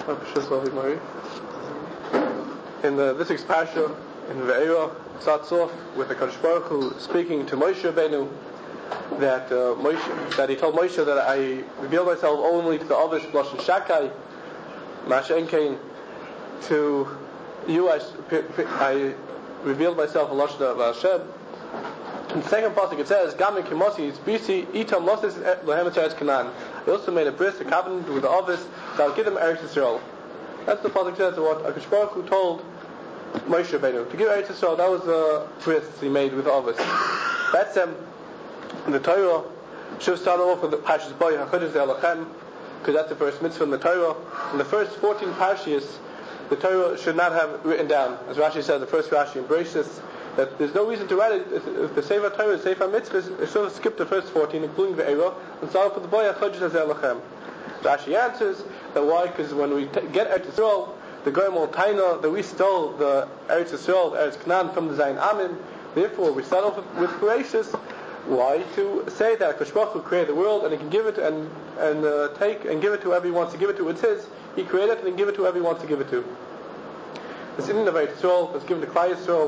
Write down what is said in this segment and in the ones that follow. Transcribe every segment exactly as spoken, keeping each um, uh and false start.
In the, this week's parsha, in Ve'era, it starts off with the Kadosh Baruch Hu speaking to Moshe Rabbeinu that uh, Moshe, that he told Moshe that I revealed myself only to the Avish Lashon Shakai, Masha Enkein. To you, I, I revealed myself in Lashon of Hashem. In the second pasuk it says, "Gam Kimosi Bisi Itam Losses Lehem Eretz Canaan." I also made a bris, a covenant with the Avish that I'll give them Eretz Yisrael. That's the pasuk says what HaKadosh Baruch Hu told Moshe Rabbeinu to give Eretz Yisrael. That was the bris he made with the Avish. That's um, in the Torah. Should start off with the Parshas Boy HaChodesh Elochem, because that's the first mitzvah in the Torah. In the first fourteen parshas, the Torah should not have written down, as Rashi says, the first Rashi in Bereshis, that there's no reason to write it. If the Sefer Torah, the Sefer Mitzvahs, it should have skipped the first fourteen, including the Ve'era, and start off with the Boy HaChodesh Elochem. Rashi answers that why? Because when we t- get Eretz Yisrael, the Goyim will taina that we stole the Eretz Yisrael, the Eretz Canaan from the Zayin Amin. Therefore, we start off with, with Bereshis. Why? To say that HaKadosh Baruch Hu created the world and He can give it and and uh, take and give it to whoever He wants to give it to. It's His. He created it and He can give it to whoever He wants to give it to. This Indian of Eretz Yisrael that's given to Klal Yisrael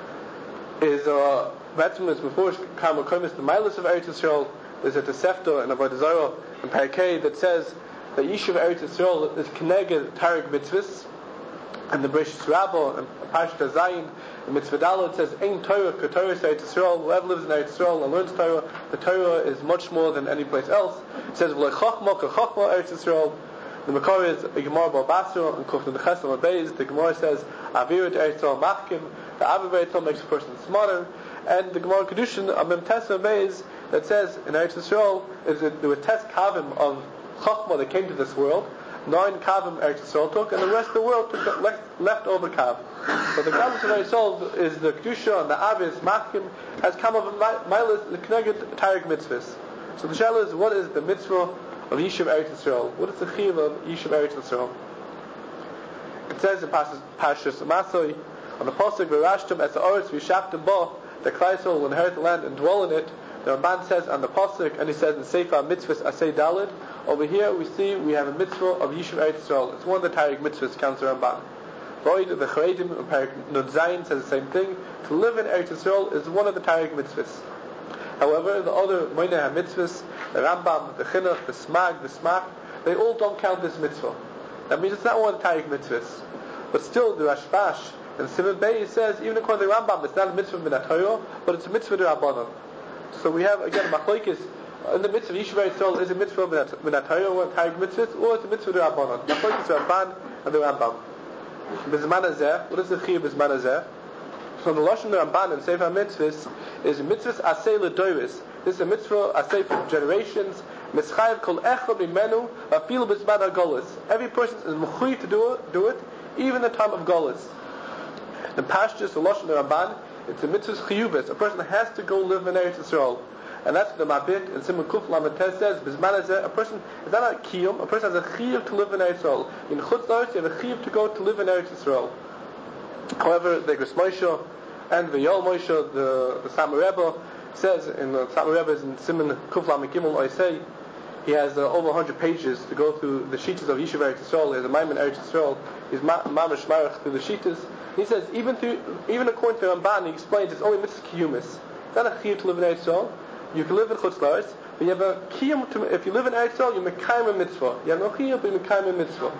is uh, Betzim before Kamal Komis, the Milas of Eretz Yisrael. There's a Tosefta and a Avodah Zarah and Parakeh that says that Yishuv Eretz Yisrael is Keneged Tarik Mitzvahs, and the Bereshis Rabbah and Parshas Zayin and Mitzvah Dalet says Ein Torah K'Torah Eretz Yisrael. Whoever lives in Eretz Yisrael and learns Torah, the Torah is much more than any place else. It says V'lei Chachma K'Chachma Eretz Yisrael. The Makar is a Gemara Bal Basra and Kufn Nechesam Abeis. The Gemara says Avirat Eretz Yisrael Machkim. The Aviv Eretz Yisrael makes a person smarter. And the Gemara Kedushin Amim Tesa Abeis that says in Eretz Yisrael is that there were test kavim of Chachma that came to this world. Nine kavim Eretz Yisrael took, and the rest of the world took left, left over kav. So the kavim of Eretz Yisrael is the Kedusha and the Avis Machkim has come of Milas the Kneged Tarik Mitzvahs. So the shayla is, what is the mitzvah of Yishuv Eretz Yisrael? What is the chiv of Yishuv Eretz Yisrael? It says in Parshas Masoi on the pasuk V'rashtum es ha'oretz v'yishaptem bo, that Klal Yisrael will inherit the land and dwell in it. The Ramban says on the pasuk, and he says in Sefer Mitzvahs Asay Daled. Over here we see we have a mitzvah of Yishuv Eretz Yisrael. It's one of the Tarik mitzvahs, counts the Ramban. Void the Charedim and Parak Nun Zayin says the same thing. To live in Eretz Yisrael is one of the Tarik mitzvahs. However, the other Moineh mitzvahs, the Rambam, the Chinuch, the Smag, the Smach, they all don't count this mitzvah. That means it's not one of the Tarik mitzvahs. But still, the Rashbash and Simon Bey says, even according to the Rambam, it's not a mitzvah min ha-Torah, but it's a mitzvah de Rabbanan. So we have again machlokes in the mitzvah of Yishuv Eretz Yisrael is a mitzvah min ha-Torah or Tarik mitzvahs, or it's a mitzvah de Rabbanan. Machlokes Ramban and the Rambam. Bizman hazeh, what is the chiyuv bizman hazeh? So the lashon of the Ramban and Sefer Mitzvahs is mitzvahs asay l'doros. This is a mitzvah asay for generations. Mischayev kol echad mimenu afilu bizman ha-golus. Every person is mechuyev to do it, do it, even the time of golus. In Pashtus, the lashon of the Ramban, it's a mitzvah chiyubis. A person has to go live in Eretz Yisrael, and that's the Mabit and Simon Kuf Lamed Tes says. Bizman hazeh, a person is not a kiyum. A person has a chiyuv to live in Eretz Yisrael. In Chutz La'aretz, you have a chiyuv to go to live in Eretz Yisrael. However, the Gris Moshe and the Yol Moshe, the the Satmar Rebbe says in the Satmar Rebbe is in Simon Kuf Lamed Gimel Oisei. He has uh, over one hundred pages to go through the Shitas of Yishuv Eretz Yisrael. He has a Maimon Eretz Yisrael. He's mamish marach through the Shitas. He says even through, even according to Ramban, he explains it's only mitzvah kiyumis. It's not a chiyuv to live in Eretz Yisrael. You can live in Chutz La'aretz, but you have a kiyum to. If you live in Eretz Yisrael, you mekayim a mitzvah. You have no chiyuv, but you mekayim a mitzvah.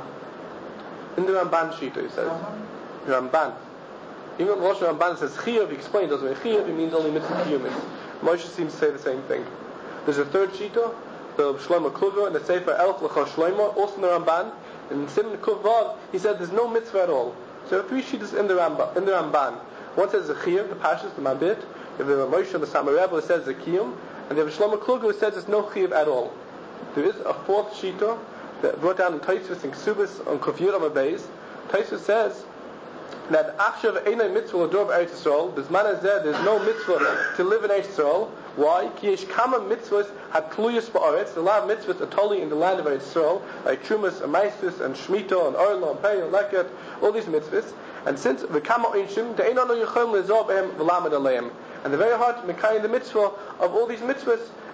In the Ramban Shita, he says. The Ramban. Even when Rosh Ramban says chiyuv, he explains doesn't mean chiyuv. It means only mitzvah kiyumis. Moshe seems to say the same thing. There's a third Shita, the Shlomo Kluger, and the Sefer Elch L'chol Shlomo, also in the Ramban. In Simon Kuf Vav, he said there's no mitzvah at all. So there are three Shitas in the Ramban. In the Ramban, one says the chiyuv, the Pashas, the Mabit. You have the Moshe and the Satmar Rebbe who says the kiyum, and you have Shlomo Kluger who says there's no chiyuv at all. There is a fourth Shita that brought down in Tosfos and Ksubis on Kuf Yud Amud Beis. Tosfos says that after einay mitzvah l'dor b'Eretz Yisrael, b'zman hazeh there's no mitzvah to live in Eretz Yisrael. Why? Ki yesh kama mitzvahs hatluyos ba'aretz. A lot of mitzvahs are totally in the land of Eretz Yisrael, like Trumas and Maisus and Shemitah and Orla and Pei and Leket, all these mitzvahs. And since v'kama inshim, the einanu yichom lezor b'hem v'lamed aleim, and they're very hard to mekayim the mitzvah of all these mitzvahs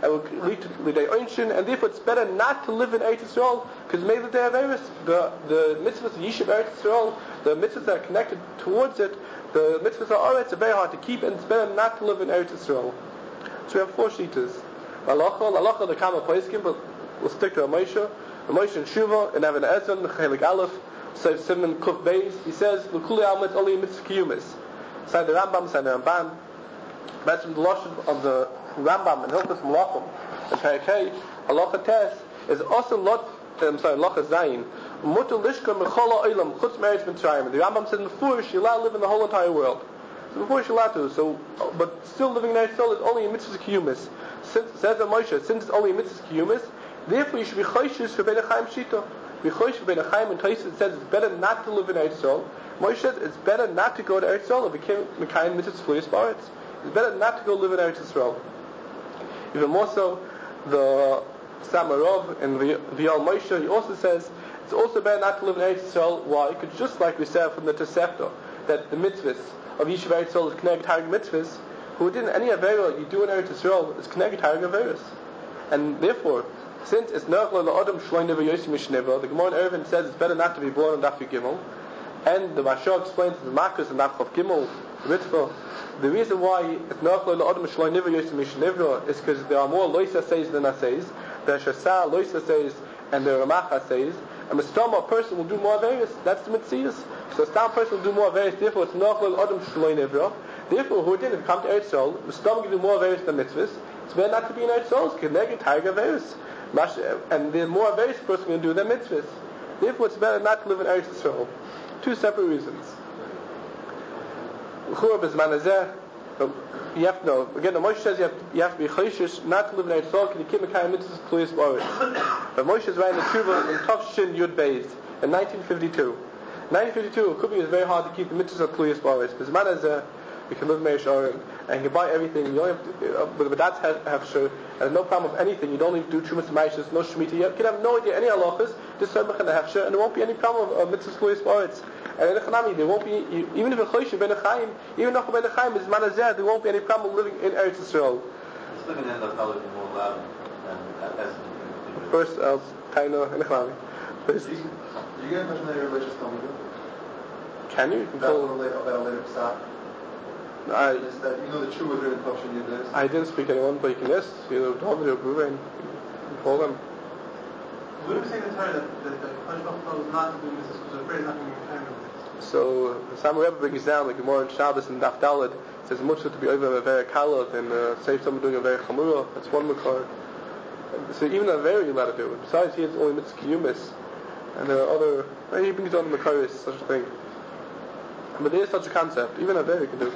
and will lead to Lidei Einshin, and therefore it's better not to live in Eretz Yisrael, because maybe they have Eretz, the, the mitzvahs, the Yishuv Eretz Yisrael, the mitzvahs that are connected towards it, the mitzvahs of Eretz are very hard to keep, and it's better not to live in Eretz Yisrael. So we have four shitas. Halacha, halacha the Kama Paiskim, but we'll stick to Moshe. Moshe and Shuva, and Even Ezer, Chelik Aleph, Seif Simon Kuf Beis. He says, L'kuli Almet Oli Mitzvah Kiyumis. Side the Rambam, side the Ramban. That's from the Lashon of the Rambam and Hilchos Malachim. And Perikei, halacha Tes is also lot. I'm sorry, halacha Zayin. Mutar Lishka Mechola Olam Chutz Meretz Mitzrayim. The Rambam said before she allowed to live in the whole entire world. So before she allowed to. So, but still living in Eretz Yisrael is only a mitzvah Kiyumis. Since says the Moshe, since it's only a mitzvah Kiyumis, therefore you should be choishes for Bein Chaim Shita. Be choishes for Bein Chaim, and Tosfos it says it's better not to live in Eretz Yisrael. Moshe says it's better not to go to Eretz Yisrael. It became Mekayim mitzvahs Fluyas Baretz. It's better not to go live in Eretz Yisrael. Even more so, the Samarov and Vial Moshe, he also says it's also better not to live in Eretz Yisrael. Why? Because just like we said from the Tosefta, that the mitzvahs of Yishuv Eretz Yisrael is connected to Harag mitzvahs, who didn't any Avera you do in Eretz Yisrael is connected to Harag Averas. And therefore, since it's not the Adam Shloin Never Yosim Mishneva, the Gemara in Eruvin says it's better not to be born on Daf Gimel, and the Mashal explains the Marcus and Daf Gimel, the Ritva. The reason why it's not the Adam Shloin Never Yosim Mishneva is because there are more Loisa says than Asays. There are Shasa Loisa says and there are Ramacha says. And Mistama, a person will do more Averas. That's the Mitzias. So a Stam person will do more Averas. Therefore, it's not the Adam Shloin Never. Therefore, who didn't come to Eretz Yisrael, Mistama will do more Averas than mitzvahs. It's better not to be in Eretz Yisrael. It's connected to Harag Averas. And the more Averas a person will do than mitzvahs. Therefore, it's better not to live in Eretz Yisrael. Two separate reasons. You have to know. Again, the Moshe says you have to, you have to be choishes not to live in Eretz Yisrael because you keep Mekayim mitzvahs Kluyas Baretz. But Moshe is writing the Tshuva in Tov Shin Yud Beis in nineteen fifty-two. nineteen fifty-two, it could be very hard to keep the mitzvahs of Kluyas Baretz because man is a you can live in Meish Oren and you can buy everything. You don't have to, uh, but the Badatz have, have sure, and no problem with anything. You don't need to do Trumas Maishas, no Shemitah. You can have no idea any halachas, just Samach and have sure, and there won't be any problem of, of mitzvahs Kluyas Baretz. And in the Chanami, there won't be, even if a Choyshe Ben Chaim, even though Ben Chaim is Manazeh, there won't be any problem living in Eretz Yisrael. It's going to end up probably more loud than First, else, Taino, and the Chanami. Do you get a question that you're religious Talmud? Can you? You can about call a later, about a later Pesach? I, Is that, you know the Tshuva written in Tavshin Yud Beis? I didn't speak to anyone, but you can list, you know, David or Ruvain, you can call them. What do we say in the Torah that the Kodesh Baruch Hu told us not to do this because we're afraid it's not going to be time of this? So the Samuel Rebbe brings down the Gemara in Shabbos and Daf Daled says much to be over a very kalot and uh, save someone doing a very chamura. That's one makar. So even a very allowed to do it. Besides, he has only mitzvah kiyumis, and there are other. He brings down the makaris, such a thing. But there is such a concept. Even a very can do.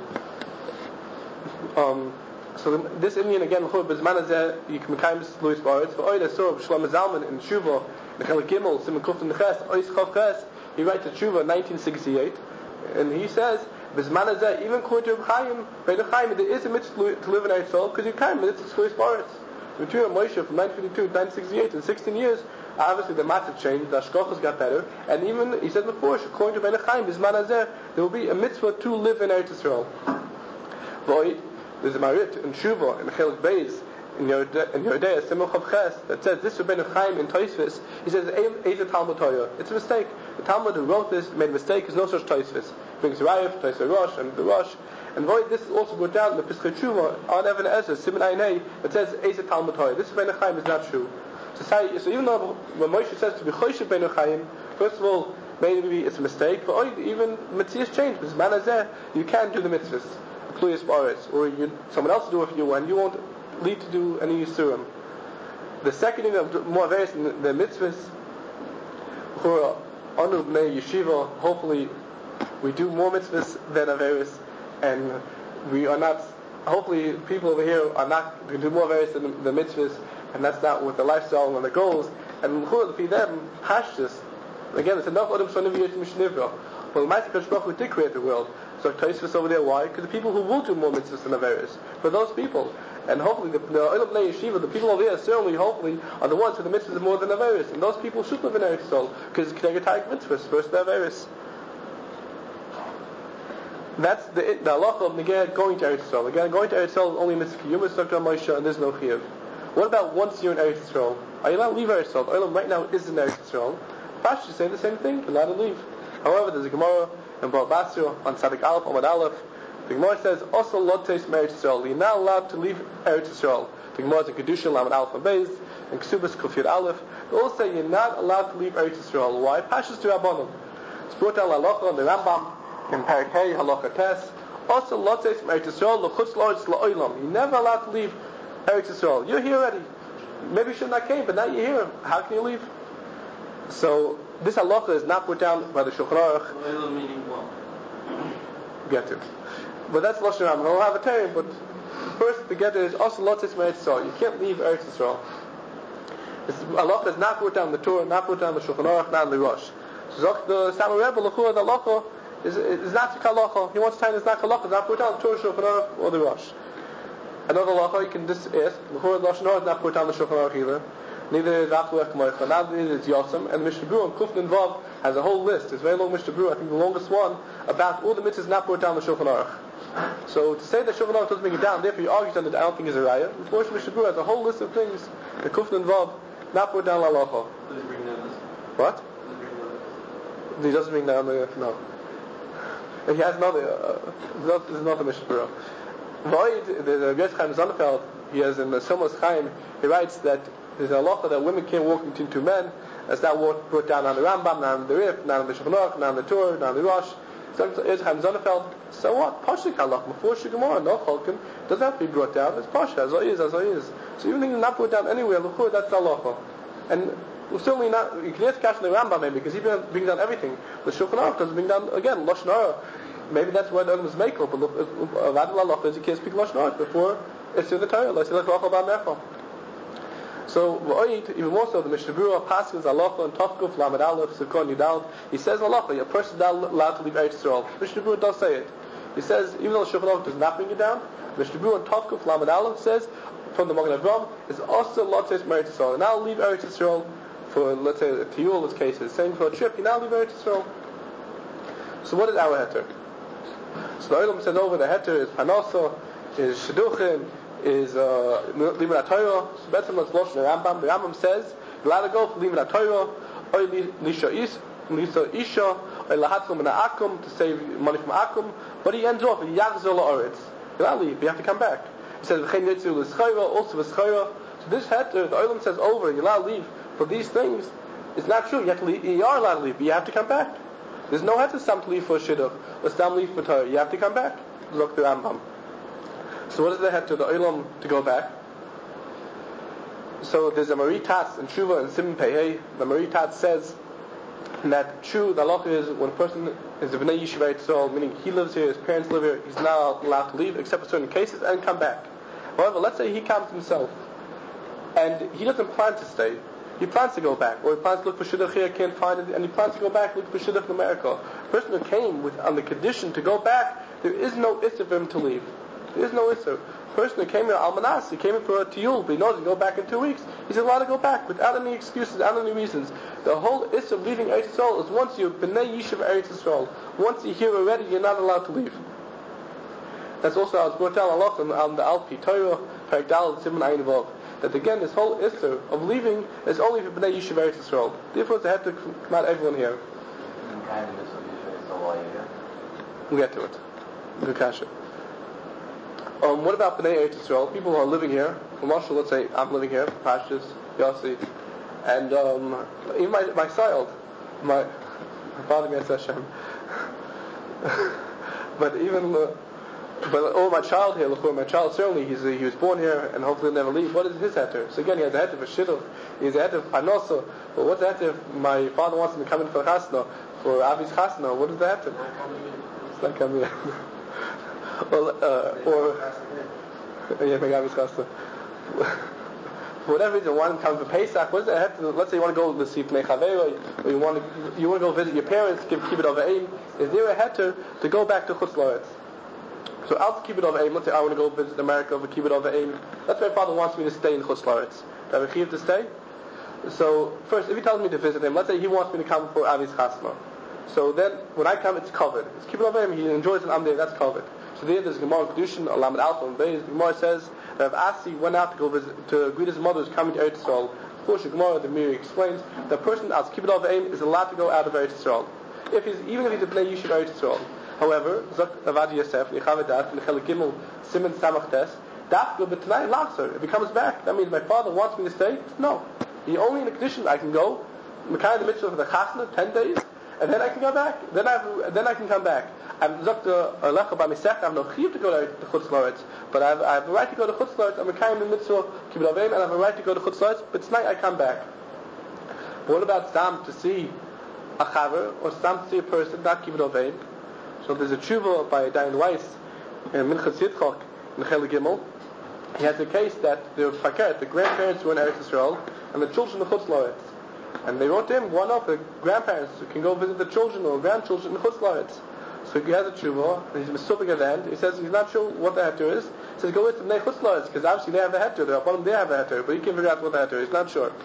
Um, so the, this Indian again, Bezmanazeh, you can mekayim Louis Baritz. For Oida Sor, Shlomo Zalman in Tshuva, the Chelik Gimel, Simon Kuf and the Ches, Ois Chav Ches. He writes a Tshuva in nineteen sixty-eight, and he says, Bezmanazeh, even according to Chaim, Bein Chaim, there is a mitzvah to live in Eretz Yisrael because you can, but it's Louis Baritz. Between Moshe from nineteen fifty-two to nineteen sixty-eight, in sixteen years, obviously the matzah changed, the Ashkochas got better, and even, he said before, according to Bein Chaim, Bizman Hazeh, there will be a mitzvah to live in Eretz Yisrael. Void, there's a Marit in Shuvah, in Chelik Beis, in Yodea, Simon Chav Ches, that says, this is Bein Chaim in Tosfos, he says, Eiza Talmud Torah. It's a mistake. The Talmud who wrote this made a mistake, there's no such Tosfos. Brings Rayef, Tosfos Rosh, and the Rosh, and void, this is also brought down in the Pischei Tshuva, on Even Ezer, Simon Ainei, that says, Eiza Talmud Torah. This is Bein Chaim is not true. So, so even though when Moshe says to be choishe Bein Chaim, first of all, maybe it's a mistake, but even mitzvahs change, because manazeh, you can't do the mitzvahs, Kluyas Baretz, or you, someone else will do it for you, and you won't need to do any yisurim. The second thing of more various in the mitzvahs, for Anu Bnei Yeshiva, hopefully we do more mitzvahs than Averis, and we are not, hopefully people over here are not going to do more various than the, the mitzvahs, and that's not with the lifestyle and the goals. And for them, hashtas. Again, it's enough Adam Shoniv Yet Mishnivra. Well, the Ma'aseh Kadosh Baruch Hu did create the world. So Tosfos over there, why? Because the people who will do more mitzvahs than Averis, for those people, and hopefully the the Olam Bnei Yeshiva, the people over here, certainly, hopefully, are the ones who the mitzvahs are more than Averis, and those people should live in Eretz Yisrael because it's Knegataik mitzvahs versus the Averis. That's the the halacha of Negeh going to Eretz Yisrael. Again, going to Eretz Yisrael is only mitzvah Yom Yisrael Moshe, and there's no chiyuv. What about once you're in Eretz Yisrael? Are you allowed to leave Eretz Yisrael? The Olam right now is in Eretz Yisrael. Perhaps you say the same thing. You're allowed to leave. However, there's a Gemara in Baal Basra on Tzadik Aleph, Amad Aleph. The Gemara says, also lotes Eretz Yisrael. You're not allowed to leave Eretz Yisrael. The Gemara is in Kedushin, Lamed Aleph and Beis, and Ksubas Kufir Aleph. They all say you're not allowed to leave Eretz Yisrael. Why? Pashas to Rabbanon. It's brought down Halacha in the Rambam in Parak Hey, Halacha Tes. Also lotes Eretz Yisrael, l'chutz la'oretz la'olam. You're never allowed to leave Eretz Yisrael. You're here already. Maybe you shouldn't have came, but now you're here. How can you leave? So this halacha is not put down by the Shulchan Aruch. Olam meaning what? Get it. But that's Lashon Rambam. I'll have a term, but first the get it is also lotes Eretz Yisrael. You can't leave Eretz Yisrael. This halacha is not put down in the Torah, not put down in the Shulchan Aruch, not in the Rosh. So the Samar Rebbe, the halacha is, is not halacha. He wants to tell you it's not halacha. It's not put down in the Torah, Shulchan Aruch, or the Rosh. Another halacha you can just ask. The Lashon Hara is not put down the Shulchan Aruch either. Neither is Achlu Ekmoicha. Neither is Yosem. And the Mishnah Berurah on Kufn and Vav has a whole list. It's a very long Mishnah Berurah. I think the longest one about all the mitzvahs not put down the Shulchan Aruch. So to say that Shulchan Aruch doesn't bring it down, therefore you argue that I don't think is a raya. The first Mishnah Berurah has a whole list of things. The Kufn and Vav not put down la halacha. Does it bring down this? What? He doesn't bring down the no. And he has another. Uh, there's another Mishnah Berurah. Void, the Rebbe Chaim Sonnefeld, he has in the Silmas Chaim, he writes that there's a halacha that women can't walk between two men. That's not brought down on the Rambam, not on the Rif, not on the Shulchan Aruch, not on the Torah, not on the Rosh. So Rebbe Chaim Sonnefeld, so what? Pashik halacha, before Shigamor, no Cholkin, doesn't have to be brought down. It's Pasha, as I is, as I is. So even things not brought down anywhere, L'chur, that's the halacha. And certainly not, you can ask Kash in the Rambam maybe, because he brings down everything. The Shulchan Aruch doesn't bring down, again, Lashon Hara. Maybe that's why the Olam is Mekel, but Rad L'Halacha is you can't speak Lashon Hara before it's in the Torah. Let's say L'Halacha B'Am Mecha. So, V'oid, even more so, the Mishnah Berurah passes Halacha and Tafkuf Lamed Aleph Sukon Yudal. He says Halacha, a person is not allowed to leave Eretz Yisrael. Mishnah Berurah does say it. He says, even though the Shulchan Aruch does not bring it down, Mishnah Berurah and Tafkuf Lamed Aleph says from the Magen Avraham is also lotes Eretz Yisrael. And now leave Eretz Yisrael for, let's say, a tiyul, this case is saying for a trip. You now leave Eretz Yisrael. So, what is our heter? So the Olam says over the heter is Panasa, is Shidduchim, is Limud HaTorah. So better let's watch the Rambam. The Rambam says you're allowed to go for Limud HaTorah, or Lisha Isha, or Lahatzum and Akum to save money from Akum. But he ends off in Yachzor La'aretz. You're allowed to leave, but you have to come back. He says V'chein Yitzu L'Schayra, also L'Schayra. So this heter, the Olam says over, you're allowed to leave for these things. It's not true. You have to leave. You are allowed to leave, but you have to come back. There's no heter stam to leave for a shidduch, or stam leave for Torah. You have to come back. Look the Rambam. So what is the heter? The Olam to go back. So there's a Maritat in Tshuva and Simon Pehei. The Maritat says that true, the halacha is when a person is a Bnei Yishuv Eretz Yisrael, meaning he lives here, his parents live here, he's not allowed to leave except for certain cases and come back. However, let's say he comes himself and he doesn't plan to stay. He plans to go back, or he plans to look for shidduch here, can't find it, and he plans to go back, look for shidduch in America. A person who came with on the condition to go back, there is no issur for him to leave. There is no issur. A person who came here almanas, he came in for a tiyul, but he knows he go back in two weeks. He's allowed to go back without any excuses, without any reasons. The whole issur of leaving Eretz Yisrael is once you're b'nei Yishuv Eretz Yisrael. Once you're here already, you're not allowed to leave. That's also how it's brought down a lot on the Alpi Torah, Parak Dal, Simon Ayin Vav. That again, this whole issur of leaving is only for Bnei Yishuv Eretz Yisrael. Therefore, it's had to come out everyone here. We'll get to it. Good kasha. Um, what about Bnei Eretz Yisrael? People who are living here. For Marshall, let's say I'm living here, Pashas, Yossi, and um, even my my child, my my father, Mitzvah Hashem. But even. Uh, But oh, my child here, look, my child certainly he's he was born here and hopefully he'll never leave. What is his heter? So again, he has a heter for shidduch, he has a heter for panosa. But what's the heter? My father wants him to come in for chasna, for Avi's chasna. What is the heter? It's not coming in. Well, uh, or yeah, make Avi's chasna. For whatever reason, want him to come for Pesach. What is the heter? Let's say you want to go to see Pnei Chavero, or you want to you want to go visit your parents, give kibbut over aim. Is there a heter to go back to Chutz La'aretz? So I'll keep it over aim. Let's say I want to go visit America, but keep it over aim. That's why my father wants me to stay in Chutz La'aretz. Do I have a chiyuv to stay? So first, if he tells me to visit him, let's say he wants me to come for Avi's chasna. So then, when I come, it's covered. It's keep it over him. He enjoys it. I'm there. That's covered. So there, there's Gemara Kedushin, Lamed Alpha and Beis. The Gemara says Rav Asi went out to go visit, to greet his mother who's coming to Eretz Yisrael. Of course, the Gemara, the Miri explains, the person as Kibbutz Avim is allowed to go out of Eretz Yisrael. If he's, even if he's a Bnei Yishuv Eretz Yisrael. However, Zok Avad Yosef, Nichavadat, Nichel Gimel, Simon Samach Tes, Dafka B'Tanai Lachser. If he comes back, that means my father wants me to stay? No. He only in a condition I can go, Mekai the mitzvah for the Chasna, ten days, and then I can go back. Then I have, then I can come back. I'm Zok Alecha B'Misech, I have no chiyuv to go to Chutz La'aretz, but I have, I have a right to go to Chutz La'aretz, I'm Mekai the mitzvah, Kibbutz Avim, and I have a right to go to Chutz La'aretz, but tonight I come back. But what about Stam to see a chaver, or Stam to see a person, not Kibbutz Avim? So there's a tshuva by Dayan Weiss in Minchas Yitzchak in Chel Gimel. He has a case that the fakert, the grandparents were in Eretz Yisrael, and the children in Chutz La'aretz. And they wrote to him, one of the grandparents who can go visit the children or grandchildren in Chutz La'aretz. So he has a tshuva, and he's misupik at the end. He says he's not sure what the heter is. He says, go with them, they Chutz La'aretz, because obviously they have a heter, the Rabbanim they have a heter, but he can't figure out what the heter is, he's not sure.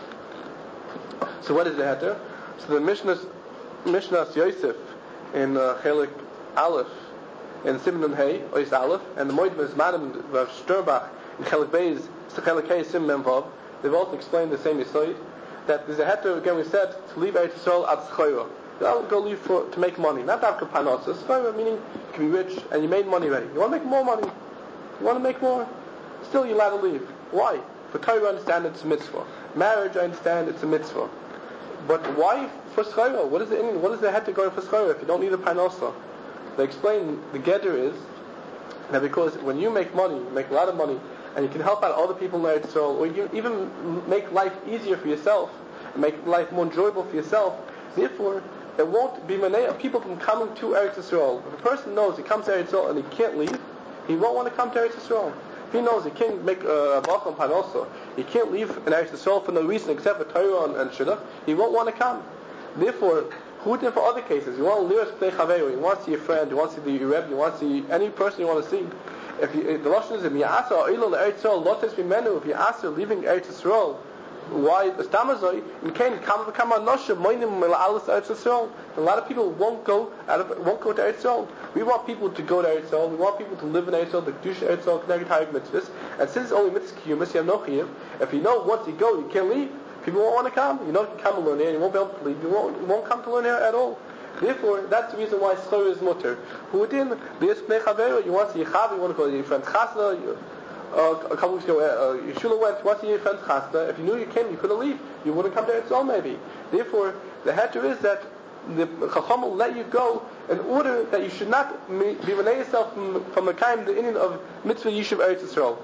So what is the heter? So the Mishnah's, Mishnah's Yosef in uh, Chelik Aleph, in Simon and Hay, Ois Aleph, and the Moedim is Madam Rav Sturbach in Chelik Beis, Chelik Hay, Sim Memvav, they've also explained the same Yisoid, that there's a heter, again we said, to leave Eretz Yisrael at Schayra. Don't go leave for, to make money. Not after Panos. Schayra meaning you can be rich and you made money already. You want to make more money. You want to make more. Still you're allowed to leave. Why? For Torah I understand it's a mitzvah. Marriage I understand it's a mitzvah. But why for Schayra? What is the what is the heter going for Schayra if you don't need a Panosa? They explain the Geder is that because when you make money, you make a lot of money, and you can help out other people in Eretz Yisrael, or you even make life easier for yourself, and make life more enjoyable for yourself, therefore, it won't be many people from coming to Eretz Yisrael. If a person knows he comes to Eretz Yisrael and he can't leave, he won't want to come to Eretz Yisrael. If he knows he can't make a bracha on Panosa, he can't leave in Eretz Yisrael for no reason except for Torah and, and Shidduch, he won't want to come. Therefore, who did for other cases? You want to live play chaveru, you want to see your friend, you want to see the Rebbe, you want to see any person you want to see. If, you, if the lashon is if you ask Eretz Yisrael, lotes b'menu, if you ask leaving Eretz Yisrael, why the stamazoi and can come become a nosha moinim melalas Eretz Yisrael. A lot of people won't go out of, won't go to Eretz Yisrael. We want people to go to Eretz Yisrael. We want people to live in Eretz Yisrael, the kedusha Eretz Yisrael, connected to mitzvahs. And since it's only mitzvah kiyumis, you have no chiyuv. If you know once you go, you can't leave. People won't want to come. You know you can come and learn here. You won't be able to leave. You won't, you won't come to learn here at all. Therefore, that's the reason why schor is mutter. Who within the yisplei chaveru, you want to see your chav, you want to go to your friend's chasna. You, Uh, a couple weeks ago, uh, Yeshua went to see your friend's chasna. If you knew you came, you couldn't leave. You wouldn't come to Eretz Yisrael maybe. Therefore, the heter is that the Chacham will let you go in order that you should not be renay yourself from, from the kind, the Indian of mitzvah Yishuv Eretz Yisrael.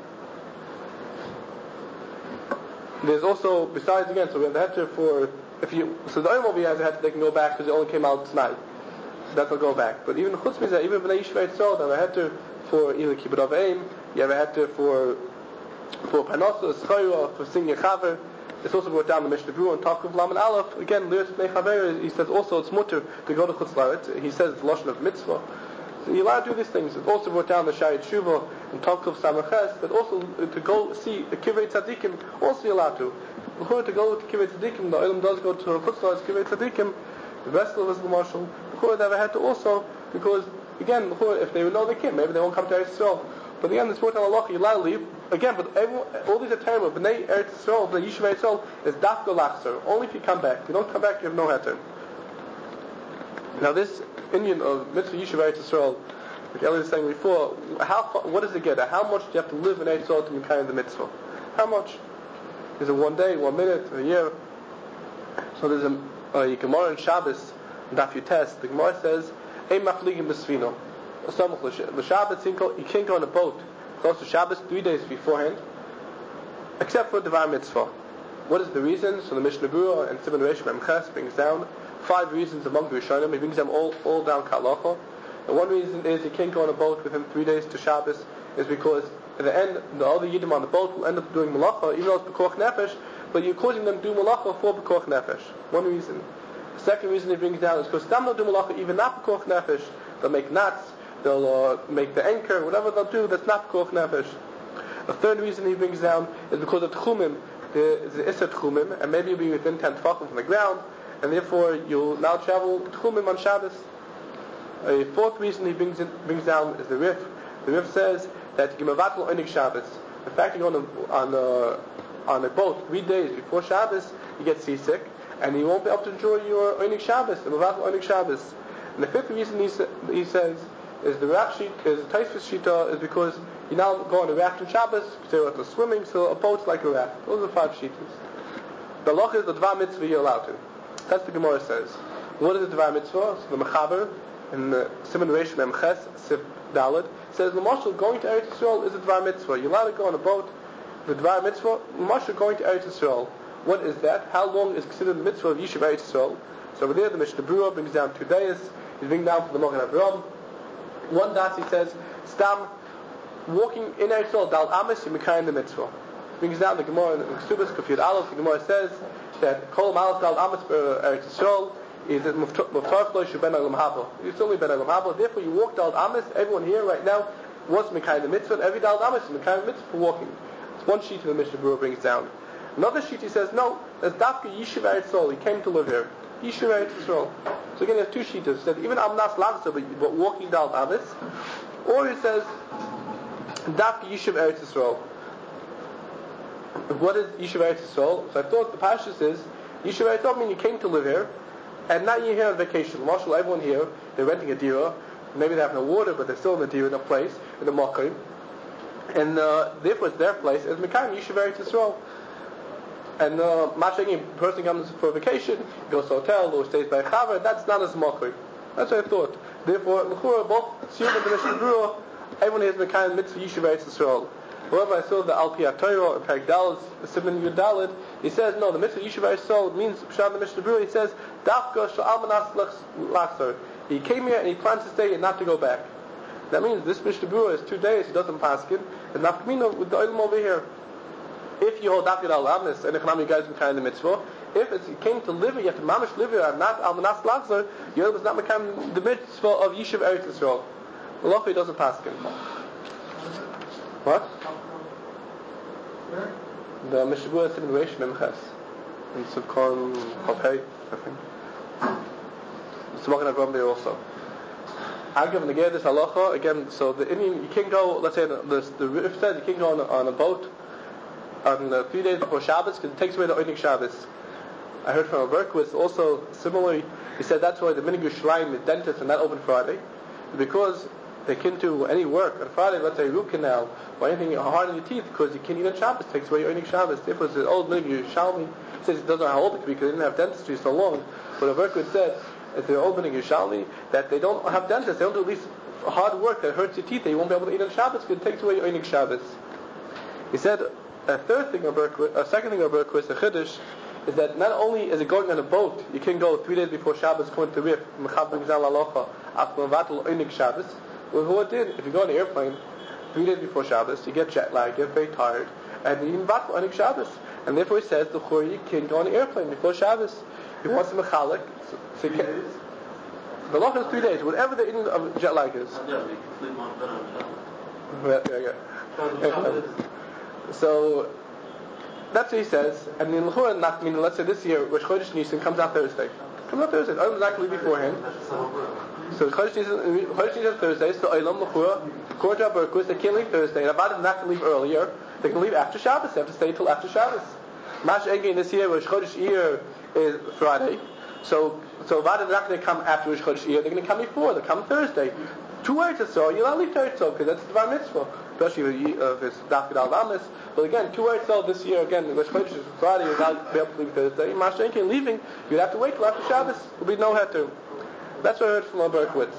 There's also, besides again, so we have the heter for, if you, so the Olam has a heter they can go back because it only came out tonight. So that will go back. But even Chutz Mizah, even B'nai Yishuv Eretz Yisrael, they have a heter for either Kibbutz Avim, you have a heter for for Panosa, Schayra, for singing Chaver. It's also brought down the Mishnah Berurah on top of Lam and Aleph. Again, Lirat Pnei Chaver, he says also it's mutter to go to Chutz La'aretz. He says it's Lashon of Mitzvah. So you're allowed to do these things. It's also brought down the Shayat Shuvah on top of Samaches, but also to go see the Kivei Tzadikim, also you're allowed to. Before to go to Kivei Tzadikim, the Olam does go to Chutz La'aretz, Kivei Tzadikim, the Vesel was the Marshal. Before they have a heter also, because again, if they would know they can't, maybe they won't come to Eretz Yisrael. But again, this word on Allah, you're allowed to leave. Again, but everyone, all these are terms of B'nai Eretz Yisrael, B'nai Yishuv Eretz Yisrael, is dafka lachser. Only if you come back. If you don't come back, you have no heter. Now this Indian of mitzvah Yishuv Eretz Yisrael, which Eli was saying before, how what does it get? How much do you have to live in Eretz Yisrael to be kind of the mitzvah? How much? Is it one day, one minute, a year? So there's a, a Gemara in Shabbos, Daf Yutes. The Gemara says, "Ein mafligim b'sfino." The Shabbos, you can't go on a boat close to Shabbos three days beforehand, except for Devar Mitzvah. What is the reason? So the Mishnah Berurah and Simon Reish Memches brings down five reasons among the Rishonim. He brings them all, all down Kalacha. And one reason is you can't go on a boat within three days to Shabbos is because at the end, the other Yiddim on the boat will end up doing Malacha, even though it's B'koch Nefesh, but you're causing them to do Malacha for B'koch Nefesh. One reason. The second reason he brings down is because them don't do Malacha, even not B'koch Nefesh. They'll make knots, they'll uh, make the anchor, whatever they'll do, that's not B'koch Nefesh. The third reason he brings down is because of Tchumim, the, the Issa Tchumim, and maybe you'll be within ten Tfachim from the ground, and therefore you'll now travel Tchumim on Shabbos. A fourth reason he brings in, brings down is the Rif. The Rif says that Gimavatl Onik Shabbos. In fact, you go on a, on a, on a boat three days before Shabbos, you get seasick, and you won't be able to enjoy your Einik Shabbos, the Mavatul Einik Shabbos. And the fifth reason he, sa- he says is the Rashid, is the Taisvis Shita, is because you now go on a raft on Shabbos, so you're swimming, so a boat's like a raft. Those are the five Shitas. The Loch is the Dvar Mitzvah you're allowed to. That's the Gemara says. What is the Dvar Mitzvah? So the Mechaber, in the Simon Reish Mem Ches, Sif Daled, says the Mashal going to Eretz Yisrael is a Dvar Mitzvah. You're allowed to go on a boat, the Dvar Mitzvah, Mashal going to Eretz Yisrael. What is that? How long is considered the Mitzvah of Yishuv Eretz Yisrael? So over there, the Mishnah Berurah brings down two days. He's bringing down from the Mogen Avraham. One das he says, Stam, walking in Eretz Yisrael, Dal Amis, you Mekayim the Mitzvah. Brings down the Gemara in Ksubas, Kufiyat Aleph, the Gemara says that Kol Malach Dal Amis Eretz Yisrael is that Muftar Flo Shu Ben Alam Haba. It's only Ben Alam Haba. Therefore, you walk Dal Amis. Everyone here right now wants Mekayim the Mitzvah. And every Dal Amis is Mekayim the Mitzvah for walking. It's one sheet of the Mishnah Berurah brings down. Another sheet he says, no, there's Dafka Yishuv Eretz Yisrael. He came to live here. Yishuv Eretz Yisrael. So again, there's two sheetas. He said even Amnas Lachza, but, but walking Dal Amis. Or he says Dafka Yishuv Eretz Yisrael. What is Yishuv Eretz Yisrael? So I thought the Pashtus is Yishuv Eretz Yisrael means you came to live here, and now you're here on vacation. Marshal, everyone here, they're renting a dira. Maybe they have no water, but they're still in the dira, in a place, in the Makkah. And uh, therefore it's their place. It's Mekayim Yishuv Eretz Yisrael. And uh, a person comes for vacation, goes to a hotel or stays by a chaver, that's not as Makkah. That's what I thought. Therefore, L'chura, both Siyum and the Mishnah Berurah, everyone here is Mekayim Mitzvah Yishuv Eretz Yisrael. However, I saw the Al Pi HaTorah or Perek Daled, the Simon Yud Daled, he says, no, the Mitzvah Yishuv Eretz Yisrael means, Pshat the Mishnah Berurah, he says, Dafka Sha'al Manas Lachzor. He came here and he plans to stay and not to go back. That means this Mishnah Berurah is two days, he doesn't paskin, and Nafkamino with the Olam over here. If you hold Dafka Al Amnis, and Echanam, you guys can kind of the mitzvah, if it's, you came to live here, you have to mamish live here, and not Al Manas Lachzor, you know, it's not become the mitzvah of Yishuv Eretz Yisrael. Malachi doesn't paskin. What? The Mishnah Berurah Simon Reish Mem Ches in Sivkon Chafei, I think. It's Mogen Avraham there also. Again, again, this halacha again. So the Indian, you can go. Let's say the the, the Rif said you can go on a, on a boat on uh, three days before Shabbos because it takes away the Einik Shabbos. I heard from a Berkowitz also similarly. He said that's why the Minig Yerushalayim, the dentists, are not open Friday because they can't do any work on Friday. Let's say root canal or anything hard in your teeth because you can't eat on Shabbos. It takes away your Einik Shabbos. Therefore, the old Minig Yerushalmi says it doesn't know how old it could be because they didn't have dentistry so long. But a Berkowitz said, if they're opening Yerushalmi, that they don't have dentists, they don't do at least hard work that hurts your teeth, that you won't be able to eat on Shabbos because it takes away your Einik Shabbos. He said a third thing of Berkowitz, a second thing of Berkowitz, a Chiddush, is that not only is it going on a boat, you can go three days before Shabbos, according to Rif, Mechab B'Gzal Alocha, after Mavatul Einik Shabbos. Well, who it did? If you go on an airplane three days before Shabbos, you get jet lag, you get very tired, and you Mavatul Einik Shabbos. And therefore he says, the Chur, you can go on an airplane before Shabbos. He wants to mechalik. So he can, the law is three days, whatever the end of jet lag is. Yeah, yeah, yeah. So that's what he says. And in L'chura not meaning, let's say this year, Rosh Chodesh Nisan comes out Thursday. Comes out Thursday. Olam not going to leave beforehand. So Chodesh Nisan, Chodesh Nisan Thursday. So Olam L'chura, according to our Berkowitz, they can't leave Thursday. And Avad is not going to leave earlier. They can leave after Shabbos. They have to stay until after Shabbos. Mash Engein this year, Rosh Chodesh Iyar is Friday. So, so Avad is not going to come after Rosh Chodesh Iyar. They're going to come before. They come Thursday. Two Eretz Yisrael, you'll not leave Eretz Yisrael because that's the Dvar Mitzvah, especially if it's Dafka Al Amis. But again, two Eretz Yisrael this year, again, Rosh Chodesh is Friday, you'll not be able to leave Thursday. Mash Engein leaving, you'd have to wait till after Shabbos. There'll be no head to. That's what I heard from Berkowitz.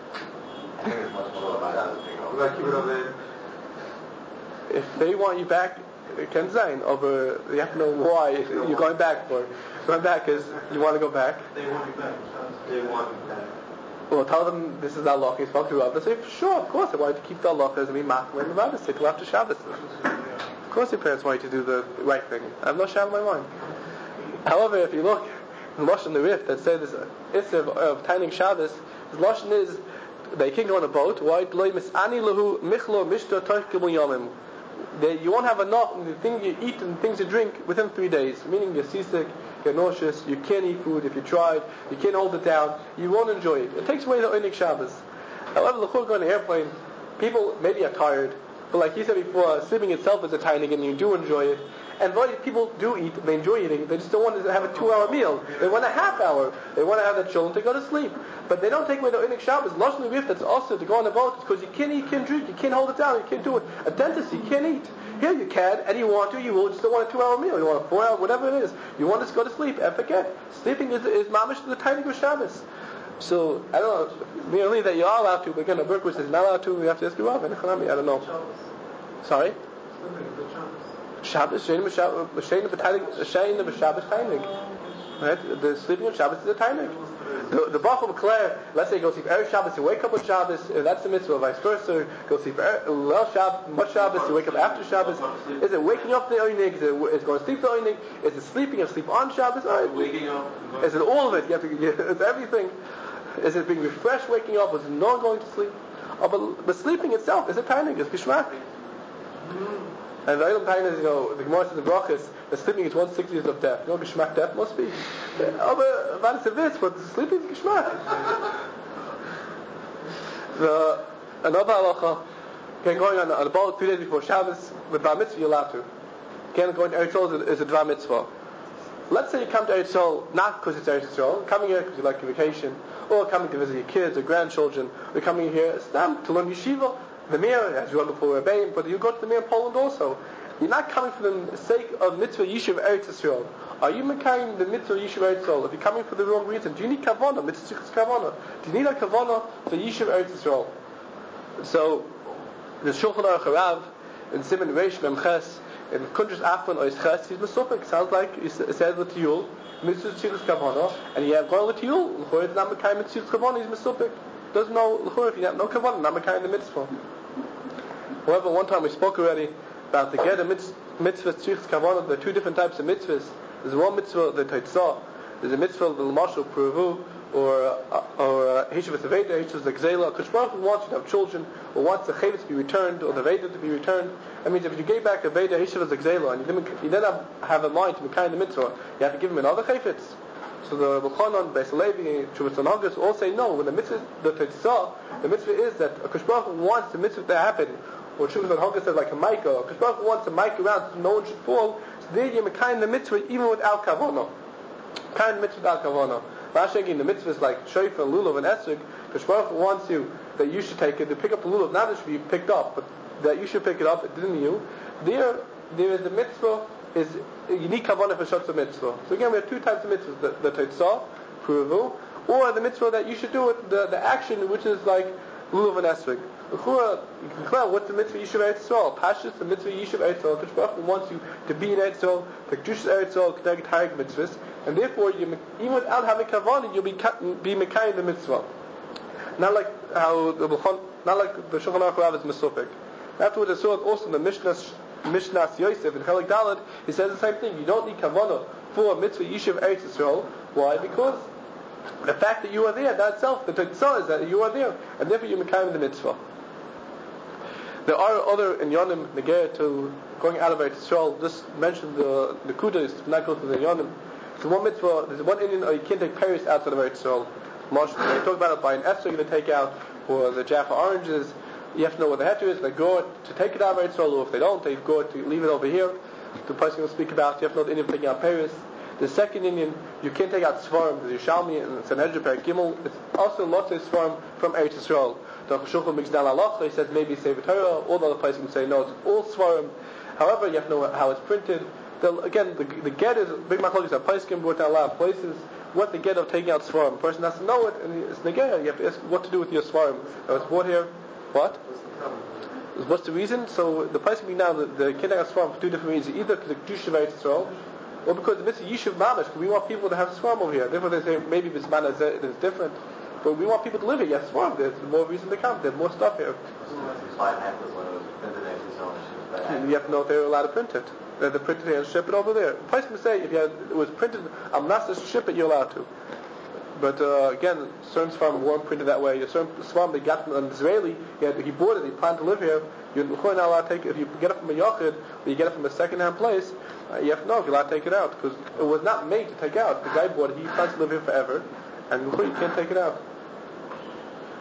If they want you back, it can sign over. You have to know why you're going back for. Going back is you want to go back. They want me back. They want me back. Well, tell them this is the halacha. He's talking about. They say, sure, of course, I want you to keep the halachas and be machmir and the say till after Shabbos. Of course, your parents want you to do the right thing. I have no shadow in my mind. However, if you look in Lashon the Rif that say this issue of, of timing Shabbos, the Lashon is they can go on a boat. Why? That you won't have enough in the thing you eat and things you drink within three days. Meaning you're seasick, you're nauseous, you can't eat food if you tried, you can't hold it down, you won't enjoy it. It takes away the Einik Shabbos. However, the Chur go on an airplane, people maybe are tired, But like he said before, sleeping itself is a tainig and you do enjoy it. And though people do eat, they enjoy eating, they just don't want to have a two-hour meal. They want a half hour. They want to have their children to go to sleep. But they don't take away the Einik Shabbos. Lashon Rif, that's also to go on a boat because you can't eat, you can't drink, you can't hold it down, you can't do it. A dentist, you can't eat. Here you can, and you want to, you will, just don't want a two-hour meal. You want a four-hour, whatever it is. You want to go to sleep, and forget. Sleeping is, is mamish to the tainig of Shabbos. So, I don't know, merely that you are allowed to, but again, a Berkowitz is not allowed to, we have to ask you up, and I don't know. Sorry? Shabbos, Shein of Shabbos tainig. Right? The sleeping on Shabbos is a tainig. The, the Bach of Claire, let's say you go sleep Erev Shabbos, you wake up on Shabbos, if that's the mitzvah, vice versa, go sleep Lel Shabbos, Mot Shabbos, you wake up after Shabbos. Is it waking up the Einig? Is it, is it going to sleep the Einig? Is it sleeping and sleep on Shabbos? Right. Waking up. Is it all of it? You have to, you, it's everything. Is it being refreshed, waking up? Is it not going to sleep? Oh, but, but sleeping itself is a tainig, it's Gishmak. And the Eilam Tainig, you know, the Gemara says in Brachos, the sleeping is one sixtieth of death. You know what Gishmak death must be? Oh, but it's a vitz, but sleeping is Gishmak. The, another halacha, again, going on, on a boat two days before Shabbos, with Bar Mitzvah, you're allowed to. Again, going to Eretz Yisrael is a Dvar Mitzvah. Let's say you come to Eretz Yisrael, not because it's Eretz Yisrael, coming here because you like your vacation, or coming to visit your kids or grandchildren, or coming here stam, to learn yeshiva, the Mir, as you learn before Rebbeim, but you go to the Mir in Poland also. You're not coming for the sake of mitzvah yeshiv Eretz Yisrael. Are you making the mitzvah yeshiv Eretz Yisrael? If you're coming for the wrong reason, do you need kavanah? Mitzvah kavanah. Do you need a kavanah for yeshiv Eretz Yisrael? So, the Shulchan Aruch Harav in Siman Reish Mem Ches in Kuntres Achron Ois Ches, he's mesupik. Sounds like it says with Tiyul, mitzvah tzidus kavanah, and you have gone with Tiyul. L'chor it's not making mitzvah kavanah. He's mesupik. Doesn't know l'chor if you have no kavanah, not making the mitzvah. However, one time we spoke already about the get mitzvah tzrichas kavanah. There are two different types of mitzvahs. There's one mitzvah, the teitzah. There's a mitzvah, the l'mashal pruvu, or uh, or hishav veda, hishav zekzela. Kosh Baruch Hu wants you to have children, or wants the chavetz to be returned, or the veda to be returned. That means if you gave back a veda, hishav zekzela, and you didn't, you didn't have, have a mind to be kind of the mitzvah, you have to give him another chavetz. So the B'chanan, Beis Levi, Shuvas Anagas all say no. When the mitzvah, the teitzah, the mitzvah is that Kosh Baruch Hu wants the mitzvah to happen. Or Shuvas Anagas says like a maika. Kosh Baruch Hu wants a maika around so no one should fall. So there you're kind the mitzvah even without kavanah. Kind of mitzvah without kavanah. Lashing in the mitzvahs like shofar and lulav and esrog, Kosh Baruch Hu wants you that you should take it to pick up the lulav, not that it should be picked up, but that you should pick it up. It didn't you. There, there is the mitzvah. Is you need kavanah for shotza mitzvah. So again, we have two types of mitzvahs: the, the teitzah, pruvu, or the mitzvah that you should do it, the, the action which is like lulav and esrog. You can clear what's the mitzvah yishuv Eretz Yisrael. Pashas the mitzvah yishuv Eretz Yisrael. Kosh Baruch Hu wants you to be in Eretz Yisrael, the kedushas Eretz Yisrael, connect higher mitzvahs, and therefore you, even without having kavanah, you'll be be mekayim the mitzvah. Not like how the not like the Shulchan Aruch Rav is mesupik. Afterwards, I saw it also in the Mishnah. Mishnah Yosef in Chelik Daled, he says the same thing. You don't need kavanah for a mitzvah yishuv Eretz Yisrael. Why? Because the fact that you are there, that itself, the teitzah is that you are there, and therefore you're mekayim the mitzvah. There are other inyanim negeh to going out of Eretz Yisrael. Just mention the the kudos, not go to the inyanim. So one mitzvah, there's one Indian, or you can't take pears outside of Eretz Yisrael. Marsh, they talk about it by an efsah you're going to take out, or the Jaffa oranges. You have to know what the heter is. They go to take it out of Eretz Yisrael, or if they don't, they go to leave it over here. The person will speak about. You have to know the Indian taking out pears. The second Indian, you can't take out svarim. The Yerushalmi and Sanhedrin Perek Gimel. It's also lots of svarim from Eretz Yisrael. The Shulchan Migdal Halacha, he says maybe Sefer Torah. All the other places can say no, it's all svarim. However, you have to know how it's printed. The, again, the, the get is big machlokes are poskim brought down a lot of places. What the get of taking out svarim? The person has to know it, and it's negaya. You have to ask what to do with your svarim. Now it's brought here. What? What's the reason? So the place can be now the, the Kindergarten Swarm for two different reasons. Either because the Kedusha of Eretz Yisrael, or because the mitzvah Yishuv Mamish. We want people to have Swarm over here. Therefore they say maybe this man is, is different. But we want people to live here. Yes, Swarm. There's more reason to come. There's more stuff here. And you have to know if they're allowed to print it. They're printed here and ship it over there. The place can say if you had, it was printed, I'm not to ship it, you're allowed to. But uh, again, certain Swarm weren't printed that way. A certain Swarm they got from an Israeli, he, had, he bought it, he planned to live here. You're not allowed to take it. If you get it from a Yachid, or you get it from a second-hand place, uh, you have to know if you're allowed to take it out. Because it was not made to take out. The guy bought it, he plans to live here forever, and you can't take it out.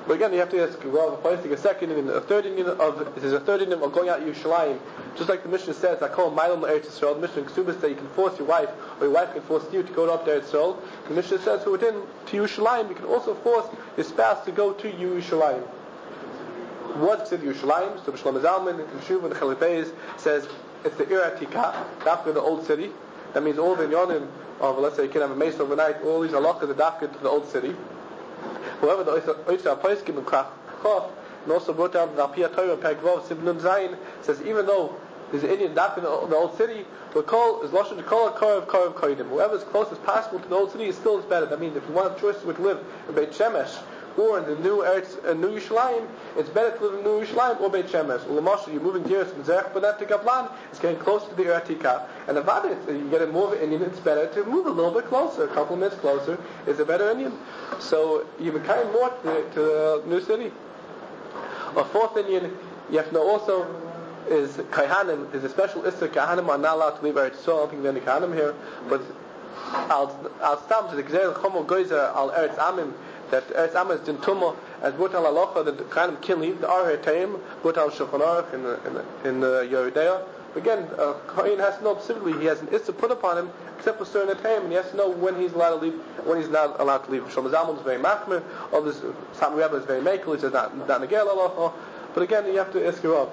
But again, you have to ask Rav Paisik a second Indian, a third Indian of there's a third Indian of going out Yerushalayim. Just like the Mishnah says, I call Ma'ilum Eretz Yisrael. The Mishnah in Ksubas that you can force your wife, or your wife can force you to go up to Eretz Yisrael. The Mishnah says, who within to Yerushalayim, you can also force your spouse to go to Yerushalayim. What's in Yerushalayim? So Shlomo Zalman in Shuv and Chelek Beis says it's the Ir Atika, after the old city. That means all the Yonim of, let's say you can have a mace overnight, all these halachas are dafka to the old city. However, the Oisha Paiskim and Krach Chof, and also brought down the Alpia Torah Pegvov Simnun Zayin, says even though there's an Indian dafka in the, the old city, the call is Lashon to call a Korav Korav Koidim. Whoever is closest possible to the old city is still is better. That means if you want choices to live in Beit Shemesh or in the new Eretz, uh, New Yerushalayim, it's better to live in New Yerushalayim or Beit Shemesh. Ulamashal, you're moving here from Zerach Banet to Gavlan, it's getting closer to the Ir Atika. And about it, you get a more of an Indian, it's better to move a little bit closer, a couple of minutes closer, is a better Indian. So you become more to, to the new city. A fourth Indian, you have to know also, is Kaihanim, is a special Issa. Kaihanim are not allowed to leave Eretz Yisrael. I don't think there are any Kaihanim here, but Al Stam to the Gzeir Chomo Goizer Al Eretz Amim, that Eretz Amim is Dintumah, as But Al Alocha, that the Kaihanim can leave the Ar Taim, But Al Shulchan Aruch in the in the Yeridea. Again, uh, Kohen has to know specifically, he has an Issa put upon him, except for certain time, and he has to know when he's allowed to leave, when he's not allowed to leave. Shlomo Zalman is very machmir, others, Sam Rebbe is very makel, he says not not negel aloha. But again, you have to ask your Rav.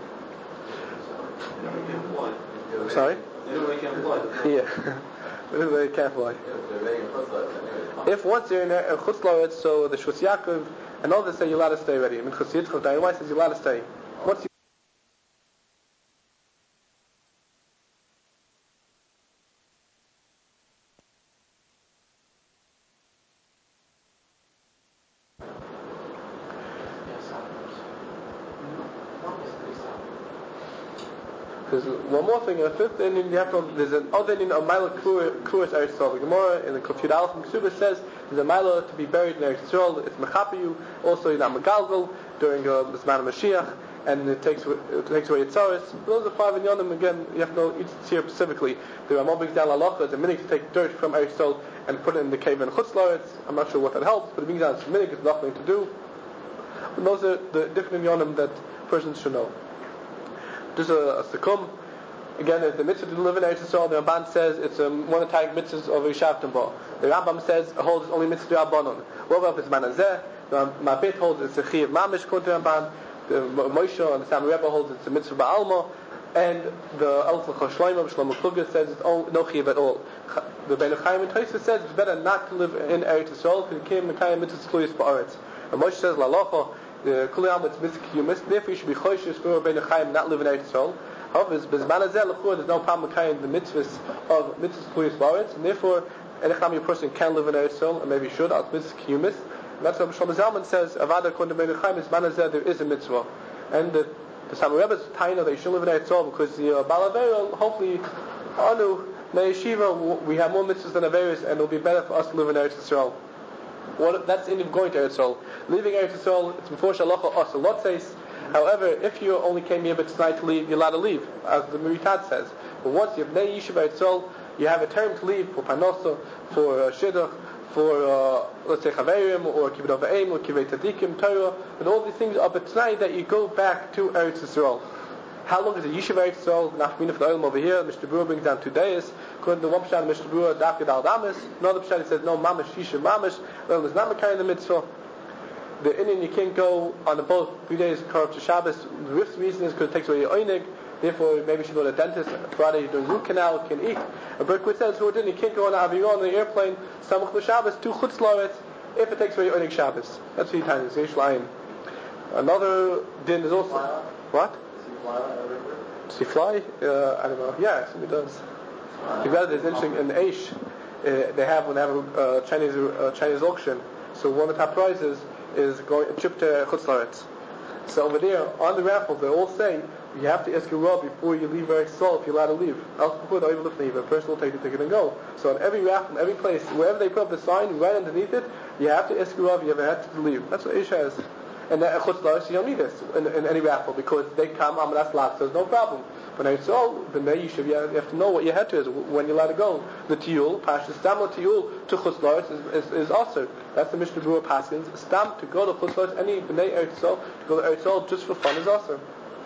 Sorry? Yeah. They can't fly. If once you're in a Chutz La'aretz, so the Shus Yaakov and others say you're allowed to stay already. I mean, Chutz Yitzchak, Dayamai says you're allowed to stay. Once you There's one more thing, a fifth Indian, you have to, there's an other Indian of Mila Kuras Eretz Yisrael. The Gemara in the Kufyud Aleph from Ksubas says there's a Mila to be buried in Eretz Yisrael. It's Mechapiyu, also you're not Megalgal during uh, the Zman of Mashiach, and it takes it takes away Yitzaris. Those are five Inyanim. Again, you have to know each here specifically. There are more big down Halacha. It's a minhag to take dirt from Eretz Yisrael and put it in the cave in Chutz La'aretz. I'm not sure what that helps, but it means that it's a minhag, it's nothing to do. And those are the different Inyanim that persons should know. Just a, a sekum. Again, if the mitzvah to live in Eretz Yisrael, the Ramban says it's um, one of the type mitzvahs of Yishavtim Bo. The Rambam says it holds only mitzvah to Rabbanon. What about if it's Manazeh? The Mabit holds it's a Chiyav Mamish according to Ramban. The Moshe and the Sam Rebbe holds it's a mitzvah Ba'alma. And the Elf L'Choshloim, Shlomo Kluger says it's all, no Chiyav at all. The Bein Chaim and Tosfos says it's better not to live in Eretz Yisrael because it came in Kayim mitzvahs Kluyos Ba'aretz. And Moshe says L'Alocha, the Kuliyam it's mitzvah Kiyumis. Therefore you should be Choshish for Bein Chaim not live in Eretz Yisrael. However, there's no problem with the mitzvahs of mitzvahs Kluyos Ba'aretz, and therefore any time a person can live in Eretz Yisrael, and maybe should, as mitzvahs Kiyumis. And that's what Shlomo Zalman says, Avada according to Bein Chaim is Manazeh, there is a mitzvah. And the, the Sam Rebbe's taina that you should live in Eretz Yisrael because the uh, Balaveil, hopefully, Anu, Yeshiva, we have more mitzvahs than Averis, and it'll be better for us to live in Eretz Yisrael. What, that's the end of going to Eretz Yisrael. Leaving Eretz Yisrael, it's before Shalacha Asa Lotzeis. However, if you only came here but tonight to leave, you're allowed to leave, as the Meritad says. But once you have Bnei Yeshiva Eretz, you have a term to leave for Panosa, for uh, Shidduch, for uh, let's say Chaverim, or Kibbutz Avayim, or Kivei Tzadikim, Torah, and all these things are but tonight that you go back to Eretz Yisrael. How long is the Yeshiva Eretz Yisrael? Nachmina for the Olam over here. Mister Brewer brings down two days. According to one pshat, Mister Brewer Dafkid Al Damas. Another pshat he says no Mamish Yeshiva Mamish. Olam is not carrying the mitzvah. The Indian you can't go on the boat three days Karev to Shabbos. The risk reason is because it takes away your oinig. Therefore, maybe you should go to the dentist. Friday you're doing root canal, can eat. A Berkowitz says who didn't, you can't go on avion on the airplane. Samuch Shabbos to Chutz La'aretz if it takes away your oinig Shabbos. That's what he tells you. Yishlayim. Another din is also what? Does he fly? Uh, I don't know. Yeah, he does. Because it's interesting in Aish, uh, they have when they have a uh, Chinese uh, Chinese auction. So one of the top prizes is going a trip to Chutz La'aretz. So over there on the raffle, they all say you have to ask your Rav before you leave Eretz Yisrael if you're allowed to leave. Else before they even leave, a person will take the ticket and go. So on every raffle, in every place, wherever they put up the sign, right underneath it, you have to ask your Rav you ever had to leave. That's what Aish has. And at Chutz La'aretz you don't need this in, in any raffle because they come Amadas Lak, so there's no problem. But Eretz Yisrael, the May Yishuv, you have to know what your head to is when you're allowed to go. The Tiyul, Pashas, Stam Tiyul to Chutz La'aretz is, is, is also. That's the Mishnah Berurah Paskins. Stam to go to Chutz La'aretz, any B'nai Eretz Yisrael, to go to Eretz Yisrael just for fun is also.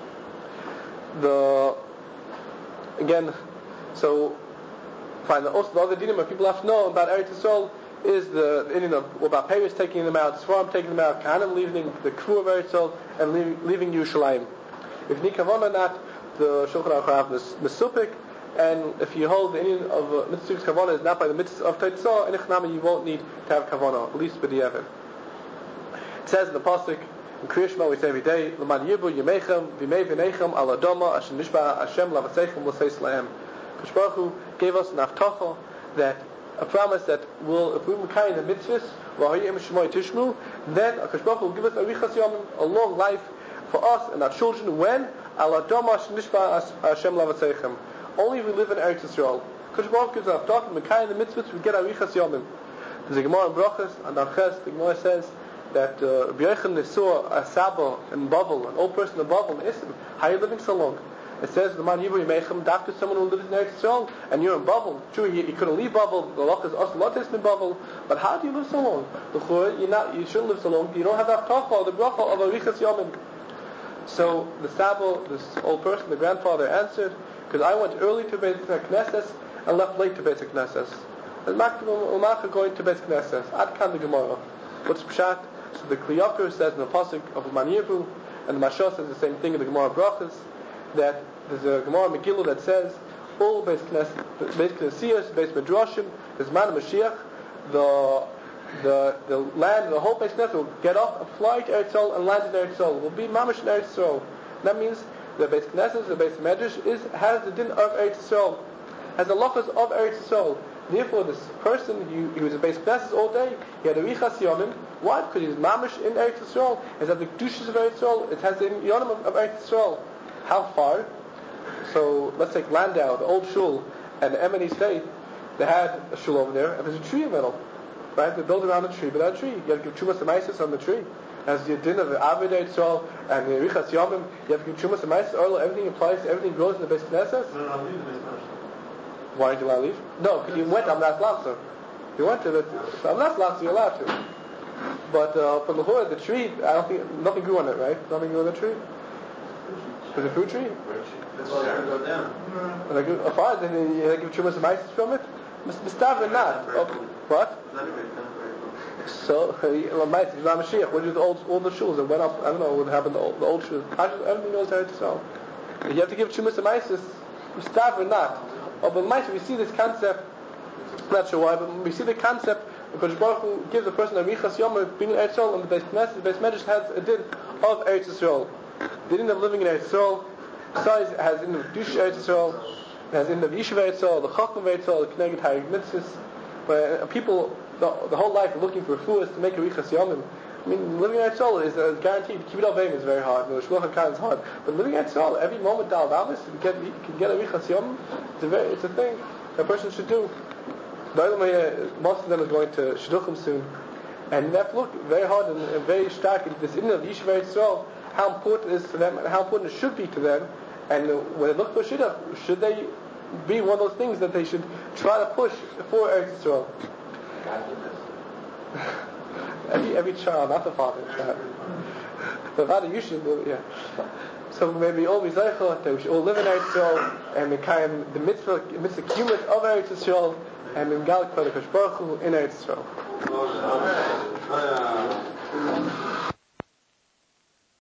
The, again, so, fine, also the other dinim that people have to know about Eretz Yisrael is the, the Indian of about Paris taking them out, Swarm taking them out, Kahanim leaving the crew of Eretz Yisrael, and leaving, leaving Yerushalayim. If Nikavon or not, the Shulchan Aruch have this Mesupik, and if you hold the Indian of uh, Mitzvah Kavanah is not by the Mitzvah of Teitzah, in Ichnami you won't need to have Kavanah, at least b'di'evet. It says in the Pasuk, in Kriya Shema we say every day, L'man Yibu Yemechem, V'mei V'nechem, Al Adoma, Asher Nishba Hashem Lavaseichem, L'seis Lahem. Kadosh Baruch Hu gave us an avtacha, that a promise that will, if we carry the mitzvahs, then Kadosh Baruch Hu will give us a richas yomim, a long life for us and our children. When Al Adoma Nishba Hashem Lavaseichem. Only if we live in Eretz Yisrael. Kadosh Baruch Hu gives us an avtacha, we carry the mitzvahs, we get a richas yomim. There's a Gemara in Brachas and Arches. The Gemara says that uh, Rabbi Yochanan saw a Saba in Bavel, an old person in Bavel, and asked him, how are you living so long? It says the man Yivu Yemechem, dafka someone who lives in Eretz Yisrael, and you're in Bavel. True, you, you couldn't leave Bavel. The law is oslotis in Bavel. But how do you live so long? You're not. You shouldn't live so long. You don't have that tachah, the bracha of a richas yomim. So the Saba, this old person, the grandfather, answered, because I went early to Beit Knesses and left late to Beit Knesses. And Makam going to Beit Knesses. Ad kan the Gemara. What's pshat? So the Kliyakar says in the pasuk of Man Yivu, and the Mashal says the same thing in the Gemara Brachas, that there's a Gemara Megillah that says all Beis Knessiyos, Beis Midrashim, there's Man Mashiach, the the the land, the whole Beis Knesset will get off and fly to Eretz Yisrael and land in Eretz Yisrael. Will be mamash in Eretz Yisrael. That means the Beis Knesset, the Beis Medrash is has the din of Eretz Yisrael, has the lachas of Eretz Yisrael. Therefore, this person, he, he was a Beis Knesset all day. He had a richas yomim. Why? Because he's mamash in Eretz Yisrael. It has the kedushas of Eretz Yisrael. It has the yonim of, of Eretz Yisrael. How far? So let's take Landau, the old shul, and the Emini State. They had a shul over there, and there's a tree in the middle. Right? They built around the tree, but that tree, you have to give chumas and on the tree. As the din of the Avid Yisrael and the richas yomim, you have to give chumas and maisis. Everything applies. Everything grows in the Beis Knesset. No, no, leave the Beis Knesset. Why did you want to leave? No, because you went. I'm not allowed to. You went to the. So I'm not allowed to. You're allowed to. But uh, from the hood, the tree, I don't think nothing grew on it. Right? Nothing grew on the tree. Was it a fruit tree? That's all going to go down. Like a fire, then you give chumas and maisis from it. Mistav not. Oh, what? So, maisis, Mashiach. What do the old all the shuls that went up? I don't know what happened to the old, the old shuls. Everything goes there to sell. You have to give chumas and maisis. Mistav or not. Oh, but maisis, we see this concept. I'm not sure why, but we see the concept. Because Baruch Hu gives a person a richas yomim being in Eretz Yisrael, and the Beis Knesset, the Beis Medrash has a din of Eretz Yisrael. The din of living in Eretz Yisrael, besides it has in the Dush Eretz Yisrael, it has in the Yishuv Eretz Yisrael, the Chacham Eretz Yisrael, the Kneged Harig Mitzvahs. But uh, people, the, the whole life are looking for refuahs to make a richas yomim. I mean, living in Eretz Yisrael is uh, guaranteed. Kibbut Avim is very hard. The Shluch HaKan is hard. But living in Eretz Yisrael, every moment Dal Davis, you can get, you can get a richas yomim. It's a very, it's a thing that a person should do. Most of them are going to Shidduchim soon, and they have to look very hard and, and very stark into this inner of Yishuv Eretz Yisrael, how important it is to them and how important it should be to them. And when they look for Shidduch, should they be one of those things that they should try to push for Eretz Yisrael? every every child, not the father, child. The father, you should, yeah. So maybe all we zeichel that we should all live in Eretz Yisrael and we carry the mitzvah, mitzvah kumet of Eretz Yisrael. And in Galik Kodesh Baruch Hu in Eretz Yisrael.